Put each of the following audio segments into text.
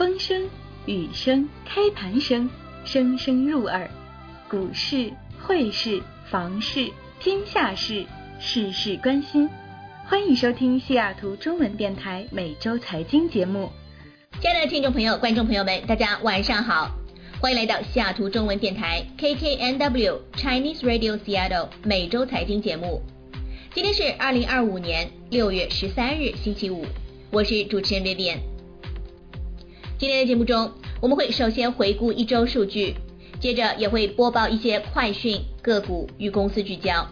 风声、雨声、开盘声，声声入耳。股市、汇市、房市，天下事，事事关心。欢迎收听西雅图中文电台每周财经节目。 亲爱的听众朋友、观众朋友们，大家晚上好，欢迎来到西雅图中文电台 KKNW Chinese Radio Seattle 每周财经节目。今天是2025年6月13日星期五，我是主持人 Vivian。 今天的节目中，我们会首先回顾一周数据，接着也会播报一些快讯、个股与公司聚焦。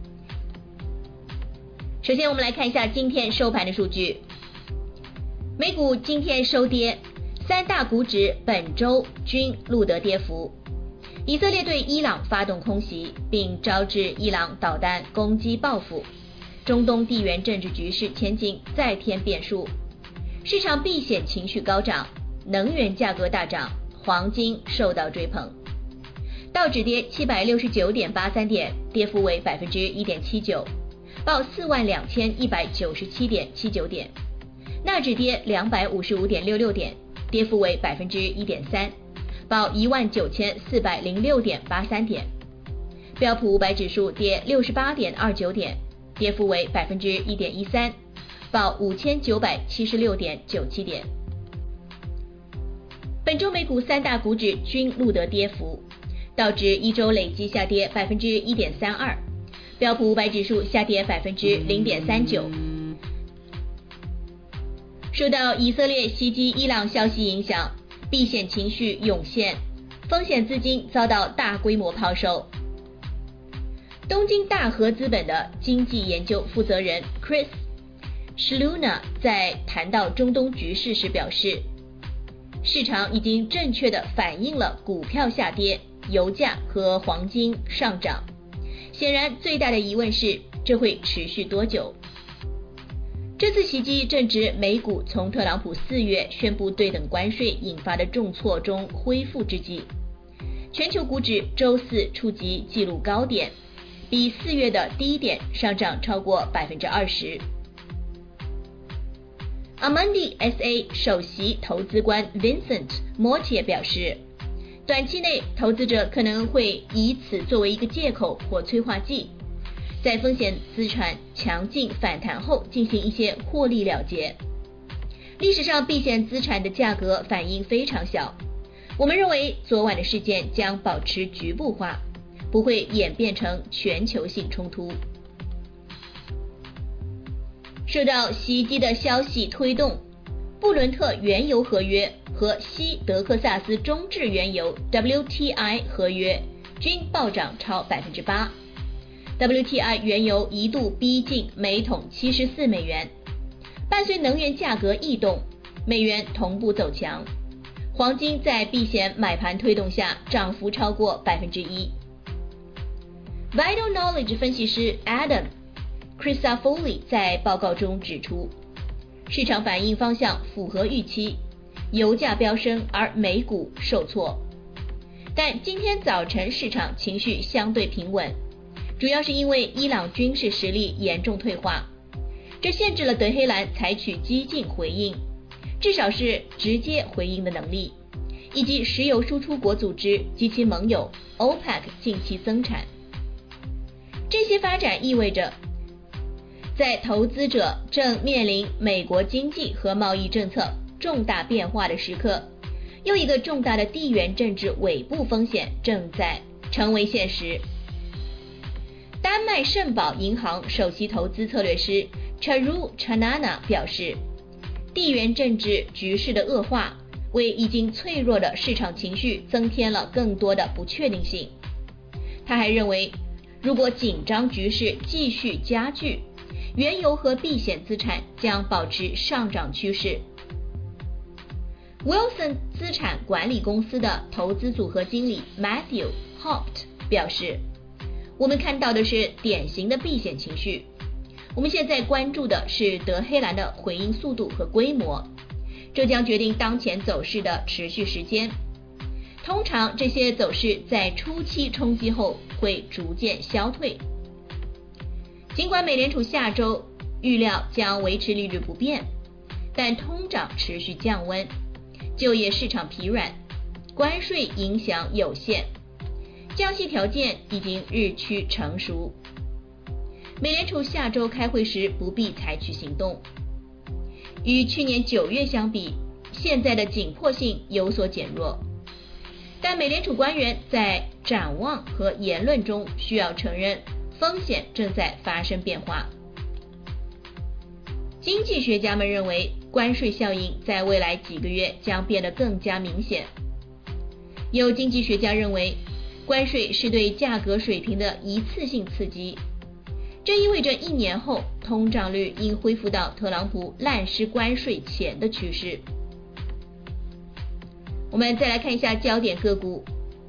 首先我们来看一下今天收盘的数据。美股今天收跌，三大股指本周均录得跌幅。以色列对伊朗发动空袭，并招致伊朗导弹攻击报复。中东地缘政治局势前景再添变数，市场避险情绪高涨，能源价格大涨，黄金受到追捧。道指跌769.83点，跌幅为 1.79%， 报42197.79点。纳指跌255.66点，跌幅为 1.3%， 报19406.83点。标普500指数跌68.29点，跌幅为 1.13%， 报5976.97点。本周美股三大股指均录得跌幅，道指一周累计下跌 1.32%， 标普500指数下跌 0.39%。受到以色列袭击伊朗消息影响，避险情绪涌现，风险资金遭到大规模抛售。东京大和资本的经济研究负责人 Chris Schluna 在谈到中东局势时表示，市场已经正确地反映了股票下跌、油价和黄金上涨。显然最大的疑问是，这会持续多久？这次袭击正值美股从特朗普4月宣布对等关税引发的重挫中恢复之际，全球股指周四触及纪录高点，比4月的低点上涨超过 20%。 Amundi SA 首席投资官 Vincent Mortier 表示，短期内投资者可能会以此作为一个借口或催化剂，在风险资产强劲反弹后进行一些获利了结。历史上避险资产的价格反应非常小，我们认为昨晚的事件将保持局部化，不会演变成全球性冲突。受到袭击的消息推动，布伦特原油合约和西德克萨斯中质原油 WTI 合约均暴涨超 8%。WTI 原油一度逼近每桶74美元，伴随能源价格异动，美元同步走强。黄金在避险买盘推动下涨幅超过 1%。 Vital Knowledge 分析师 Adam Crisafulli 在报告中指出，市场反应方向符合预期，油价飙升而美股受挫。但今天早晨市场情绪相对平稳，主要是因为伊朗军事实力严重退化，这限制了德黑兰采取激进回应，至少是直接回应的能力，以及石油输出国组织及其盟友 OPEC 近期增产。这些发展意味着，在投资者正面临美国经济和贸易政策重大变化的时刻，又一个重大的地缘政治尾部风险正在成为现实。丹麦圣保银行首席投资策略师 Charu Chanana 表示，地缘政治局势的恶化为已经脆弱的市场情绪增添了更多的不确定性。他还认为，如果紧张局势继续加剧，原油和避险资产将保持上涨趋势。Wilson 资产管理公司的投资组合经理 Matthew Haupt 表示，我们看到的是典型的避险情绪，我们现在关注的是德黑兰的回应速度和规模，这将决定当前走势的持续时间。通常这些走势在初期冲击后会逐渐消退。尽管美联储下周预料将维持利率不变，但通胀持续降温， 就业市场疲软，关税影响有限，降息条件已经日趋成熟。美联储下周开会时不必采取行动。与去年9月相比，现在的紧迫性有所减弱，但美联储官员在展望和言论中需要承认风险正在发生变化。经济学家们认为，关税效应在未来几个月将变得更加明显。有经济学家认为，关税是对价格水平的一次性刺激，这意味着1年后通胀率应恢复到特朗普滥施关税前的趋势。我们再来看一下焦点个股。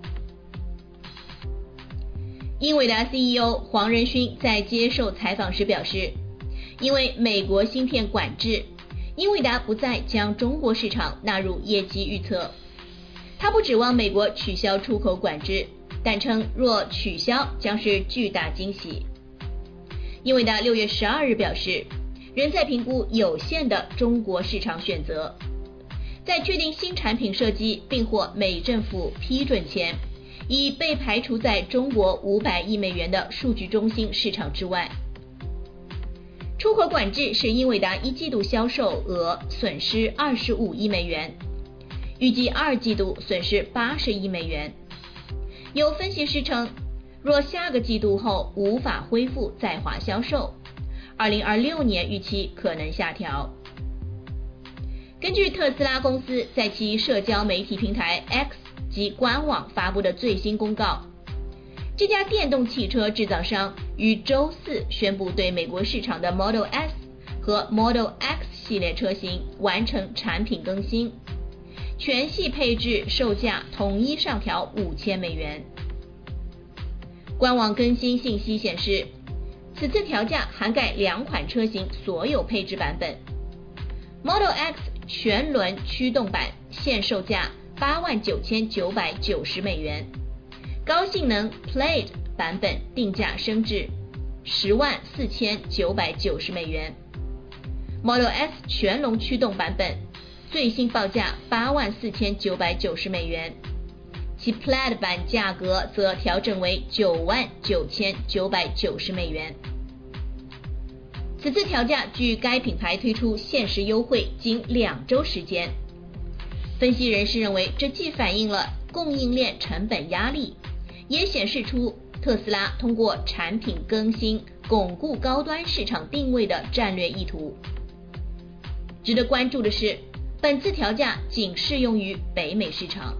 英伟达 CEO 黄仁勋在接受采访时表示，因为美国芯片管制，英伟达不再将中国市场纳入业绩预测。他不指望美国取消出口管制，但称若取消将是巨大惊喜。英伟达6月12日表示，仍在评估有限的中国市场选择，在确定新产品设计并获美政府批准前，已被排除在中国500亿美元的数据中心市场之外。出口管制使英伟达1季度销售额损失25亿美元，预计2季度损失80亿美元。有分析师称，若下个季度后无法恢复在华销售，2026年预期可能下调。根据特斯拉公司在其社交媒体平台 X 及官网发布的最新公告，这家电动汽车制造商于周4宣布对美国市场的 Model S 和 Model X 系列车型完成产品更新，全系配置售价统一上调5000美元。官网更新信息显示，此次调价涵盖2款车型所有配置版本。Model X 全轮驱动版现售价89990美元，高性能 Plaid 版本定价升至104990美元。Model S 全龙驱动版本最新报价84990美元，其 Plaid 版价格则调整为99990美元。此次调价据该品牌推出限时优惠仅2周时间。分析人士认为，这既反映了供应链成本压力，也显示出特斯拉通过产品更新巩固高端市场定位的战略意图。值得关注的是，本次调价仅适用于北美市场。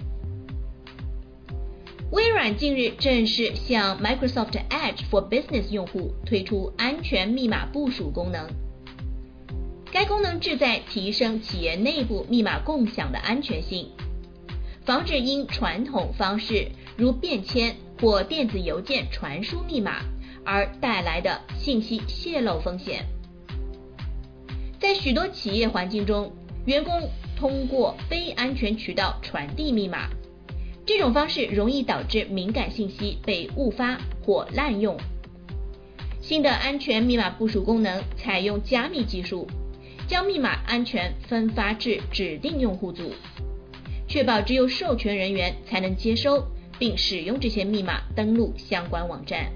微软近日正式向 Microsoft Edge for Business 用户推出安全密码部署功能。该功能旨在提升企业内部密码共享的安全性，防止因传统方式如便签或电子邮件传输密码而带来的信息泄露风险。在许多企业环境中，员工通过非安全渠道传递密码，这种方式容易导致敏感信息被误发或滥用。新的安全密码部署功能采用加密技术，将密码安全分发至指定用户组，确保只有授权人员才能接收并使用这些密码登录相关网站。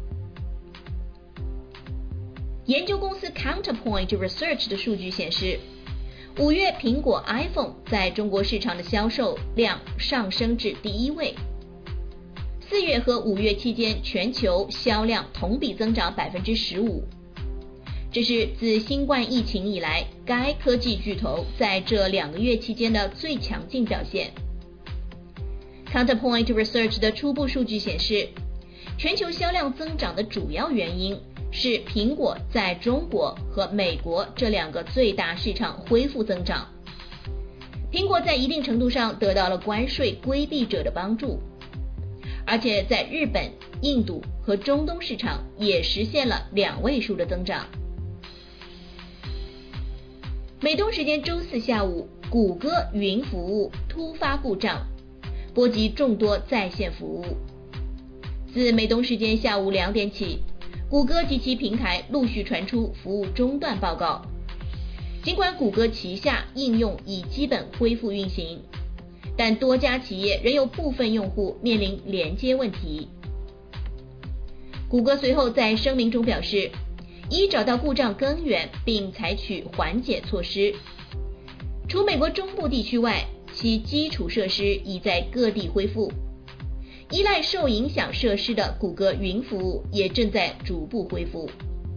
研究公司 Counterpoint Research 的数据显示，5月苹果 iPhone 在中国市场的销售量上升至第1位。4月和5月期间，全球销量同比增长 15%。这是自新冠疫情以来，该科技巨头在这2个月期间的最强劲表现。Counterpoint Research 的初步数据显示，全球销量增长的主要原因是苹果在中国和美国这2个最大市场恢复增长。苹果在一定程度上得到了关税规避者的帮助，而且在日本、印度和中东市场也实现了2位数的增长。美东时间周4下午，谷歌云服务突发故障，波及众多在线服务。自美东时间下午2点起，谷歌及其平台陆续传出服务中断报告， 尽管谷歌旗下应用已基本恢复运行，但多家企业仍有部分用户面临连接问题。谷歌随后在声明中表示，已找到故障根源并采取缓解措施。除美国中部地区外，其基础设施已在各地恢复。依赖受影响设施的谷歌云服务也正在逐步恢复。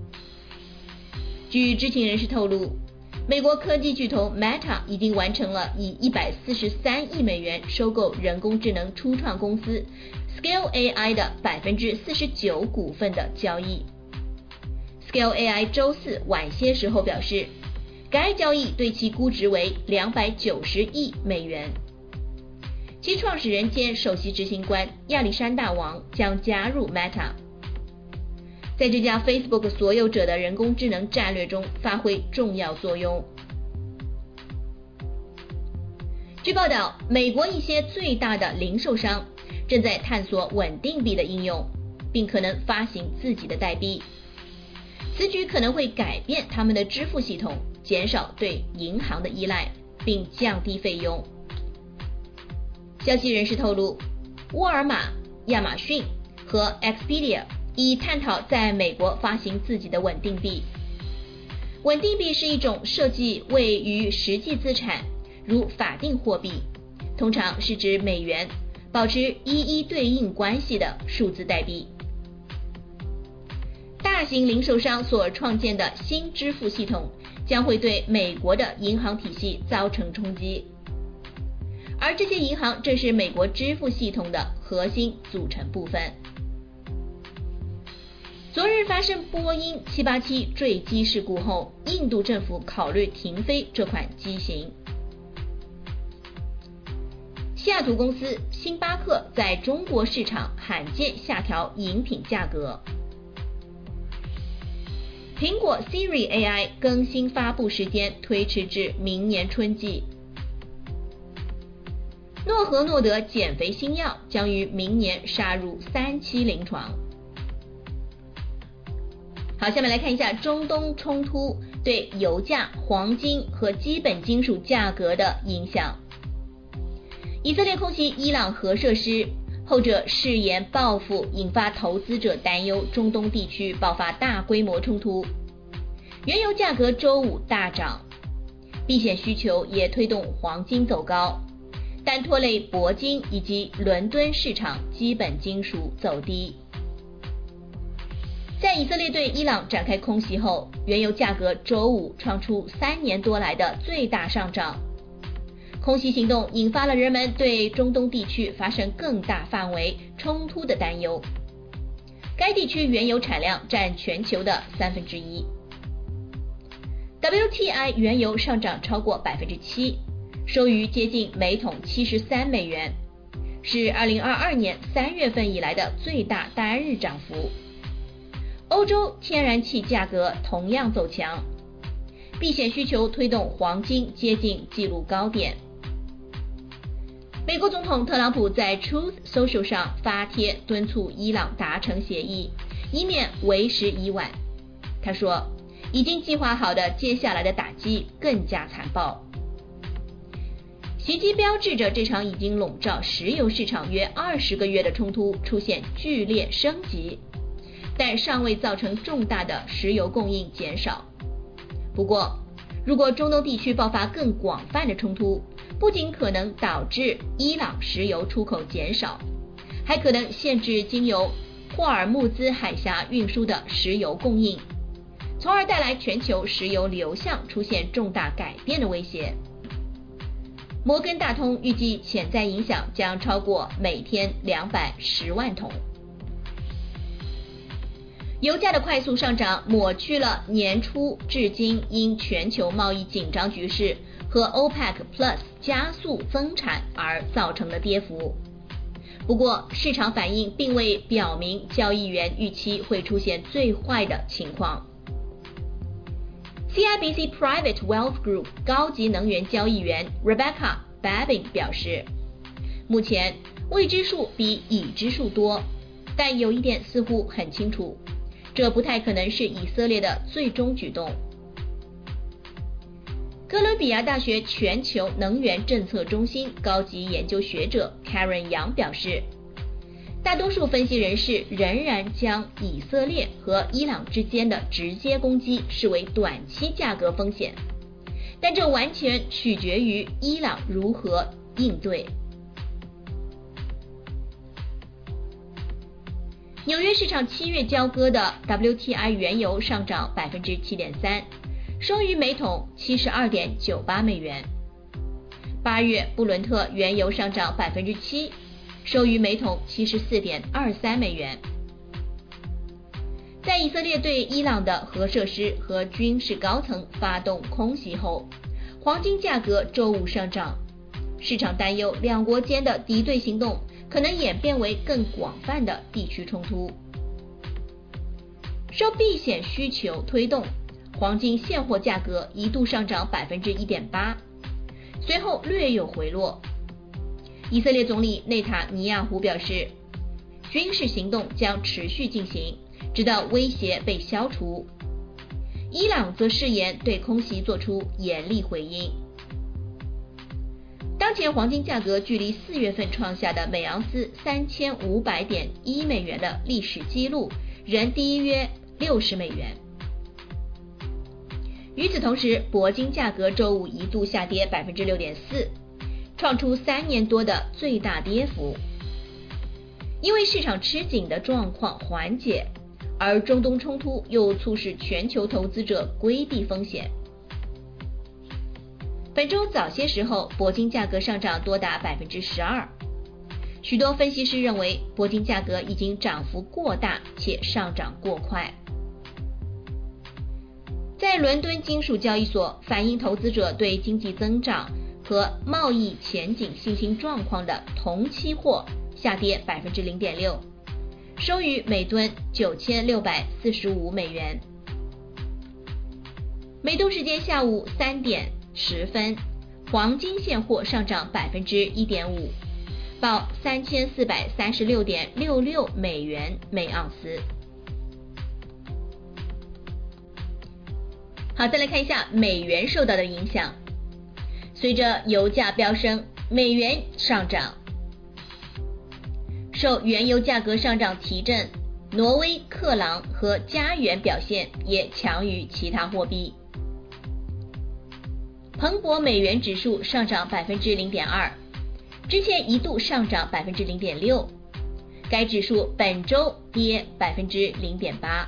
据知情人士透露，美国科技巨头 Meta 已经完成了以143亿美元收购人工智能初创公司 Scale AI 的49%股份的交易。Scale AI 周四晚些时候表示，该交易对其估值为290亿美元。其创始人兼首席执行官亚历山大王将加入 Meta， 在这家 Facebook 所有者的人工智能战略中发挥重要作用。据报道，美国一些最大的零售商正在探索稳定币的应用，并可能发行自己的代币。此举可能会改变他们的支付系统，减少对银行的依赖，并降低费用。消息人士透露，沃尔玛、亚马逊和 Expedia 已探讨在美国发行自己的稳定币。稳定币是一种设计位于实际资产，如法定货币，通常是指美元，保持一对应关系的数字代币。大型零售商所创建的新支付系统将会对美国的银行体系造成冲击，而这些银行正是美国支付系统的核心组成部分。昨日发生波音787坠机事故后，印度政府考虑停飞这款机型。西雅图公司星巴克在中国市场罕见下调饮品价格。苹果 Siri AI 更新发布时间推迟至明年春季。诺和诺德减肥新药将于明年杀入3期临床。好，下面来看一下中东冲突对油价、黄金和基本金属价格的影响。以色列空袭伊朗核设施，后者誓言报复，引发投资者担忧中东地区爆发大规模冲突。原油价格周五大涨，避险需求也推动黄金走高，但拖累铂金以及伦敦市场基本金属走低。在以色列对伊朗展开空袭后，原油价格周五创出3年多来的最大上涨。空袭行动引发了人们对中东地区发生更大范围冲突的担忧。该地区原油产量占全球的1/3。WTI 原油上涨超过7%，收于接近每桶73美元，是2022年3月份以来的最大单日涨幅。欧洲天然气价格同样走强，避险需求推动黄金接近纪录高点。美国总统特朗普在 Truth Social 上发帖敦促伊朗达成协议，以免为时已晚。他说，已经计划好的接下来的打击更加残暴。袭击标志着这场已经笼罩石油市场约20个月的冲突出现剧烈升级，但尚未造成重大的石油供应减少。不过，如果中东地区爆发更广泛的冲突，不仅可能导致伊朗石油出口减少，还可能限制经由霍尔木兹海峡运输的石油供应，从而带来全球石油流向出现重大改变的威胁。摩根大通预计潜在影响将超过每天210万桶。油价的快速上涨抹去了年初至今因全球贸易紧张局势和 OPEC Plus 加速增产而造成的跌幅。不过，市场反应并未表明交易员预期会出现最坏的情况。CIBC Private Wealth Group 高级能源交易员 Rebecca Babin 表示，目前未知数比已知数多，但有一点似乎很清楚，这不太可能是以色列的最终举动。 哥伦比亚大学全球能源政策中心高级研究学者 Karen 杨表示，大多数分析人士仍然将以色列和伊朗之间的直接攻击视为短期价格风险，但这完全取决于伊朗如何应对。纽约市场7月交割的 WTI 原油上涨 7.3%， 收于每桶 72.98 美元。8月布伦特原油上涨 7%， 收于每桶 74.23 美元。在以色列对伊朗的核设施和军事高层发动空袭后，黄金价格周五上涨，市场担忧两国间的敌对行动可能演变为更广泛的地区冲突。受避险需求推动，黄金现货价格一度上涨 1.8%， 随后略有回落。以色列总理内塔尼亚胡表示，军事行动将持续进行，直到威胁被消除。伊朗则誓言对空袭做出严厉回应。当前黄金价格距离4月份创下的每盎司 3500.1 美元的历史纪录仍低约60美元。与此同时，铂金价格周五一度下跌 6.4%， 创出3年多的最大跌幅。因为市场吃紧的状况缓解，而中东冲突又促使全球投资者规避风险。本周早些时候，铂金价格上涨多达 12%。许多分析师认为，铂金价格已经涨幅过大且上涨过快。在伦敦金属交易所，反映投资者对经济增长和贸易前景信心状况的铜期货下跌 0.6%， 收于每吨9645美元。美东时间下午3点10分，黄金现货上涨 1.5%， 报3436.66美元每盎司。好，再来看一下美元受到的影响。随着油价飙升，美元上涨。受原油价格上涨提振，挪威克朗和加元表现也强于其他货币。彭博美元指数上涨 0.2%， 之前一度上涨 0.6%， 该指数本周跌 0.8%。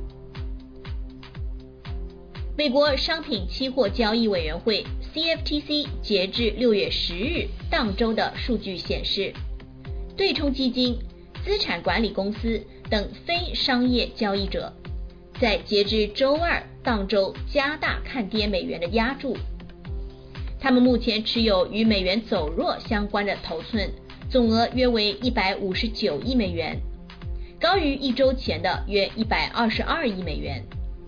美国商品期货交易委员会 CFTC 截至6月10日当周的数据显示，对冲基金、资产管理公司等非商业交易者在截至周二当周加大看跌美元的押注。他们目前持有与美元走弱相关的头寸总额约为159亿美元，高于一周前的约122亿美元。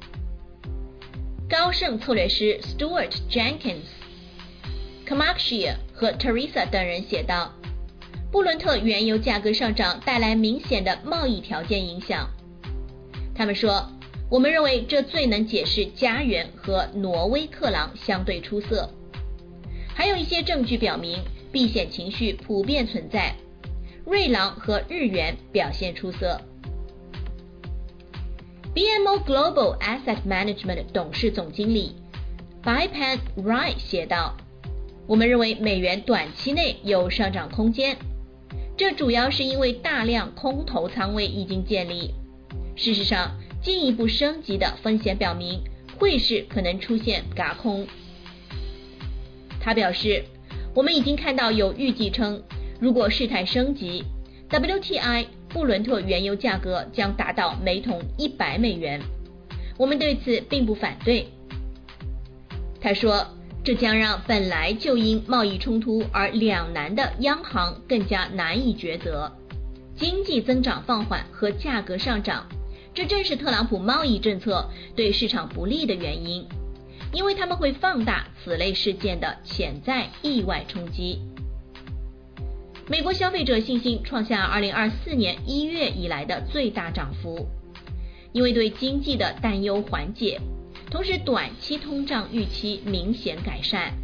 高盛策略师 Stuart Jenkins、Kamakshia 和 Teresa 等人写道，布伦特原油价格上涨带来明显的贸易条件影响。他们说，我们认为这最能解释加元和挪威克朗相对出色。还有一些证据表明避险情绪普遍存在，瑞郎和日元表现出色。BMO Global Asset Management 董事总经理 Bipan Rai 写道，我们认为美元短期内有上涨空间，这主要是因为大量空头仓位已经建立。事实上，进一步升级的风险表明汇市可能出现轧空。他表示，我们已经看到有预计称，如果事态升级， WTI 布伦特原油价格将达到每桶100美元。我们对此并不反对。他说，这将让本来就因贸易冲突而两难的央行更加难以抉择。经济增长放缓和价格上涨，这正是特朗普贸易政策对市场不利的原因，因为他们会放大此类事件的潜在意外冲击。美国消费者信心创下2024年1月以来的最大涨幅，因为对经济的担忧缓解， 同时短期通胀预期明显改善。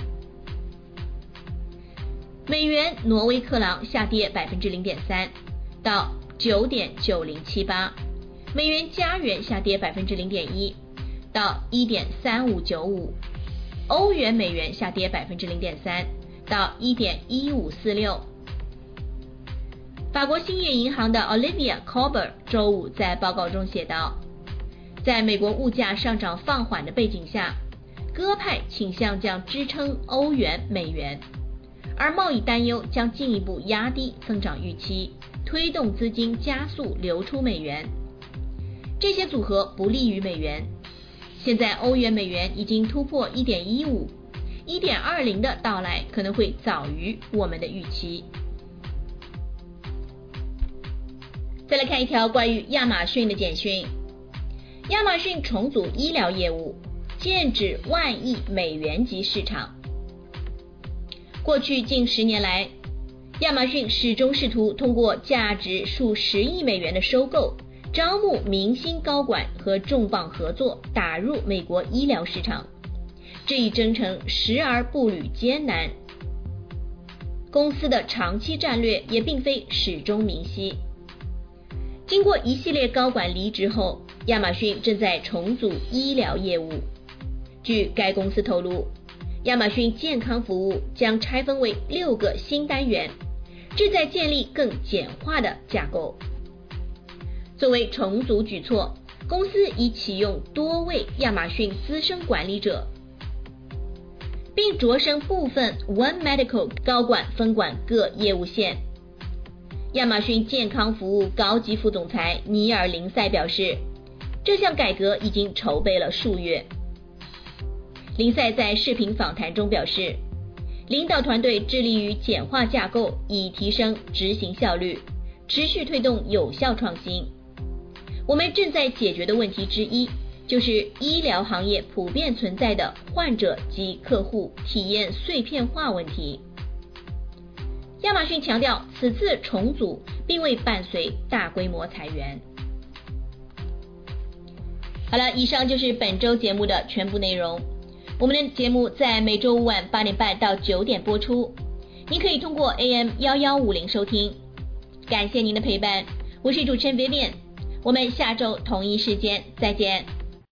美元挪威克朗下跌 0.3% 到 9.9078， 美元加元下跌 0.1% 到 1.3595， 欧元美元下跌 0.3% 到 1.1546。 法国兴业银行的 Olivia Colber 周五在报告中写道，在美国物价上涨放缓的背景下，鸽派倾向将支撑欧元美元，而贸易担忧将进一步压低增长预期，推动资金加速流出美元。这些组合不利于美元。现在欧元美元已经突破 1.15， 1.20 的到来可能会早于我们的预期。再来看一条关于亚马逊的简讯，亚马逊重组医疗业务，剑指万亿美元级市场。过去近10年来，亚马逊始终试图通过价值数10亿美元的收购，招募明星高管和重磅合作，打入美国医疗市场。这一征程时而步履艰难，公司的长期战略也并非始终明晰。经过一系列高管离职后，亚马逊正在重组医疗业务。据该公司透露，亚马逊健康服务将拆分为6个新单元，旨在建立更简化的架构。作为重组举措，公司已启用多位亚马逊资深管理者，并擢升部分 One Medical 高管分管各业务线。亚马逊健康服务高级副总裁尼尔·林塞表示，这项改革已经筹备了数月。林塞在视频访谈中表示，领导团队致力于简化架构，以提升执行效率，持续推动有效创新。我们正在解决的问题之一，就是医疗行业普遍存在的患者及客户体验碎片化问题。亚马逊强调，此次重组并未伴随大规模裁员。好了，以上就是本周节目的全部内容。我们的节目在每周五晚8点半到9点播出，您可以通过 AM1150 收听。感谢您的陪伴，我是主持人 Vivian， 我们下周同一时间再见。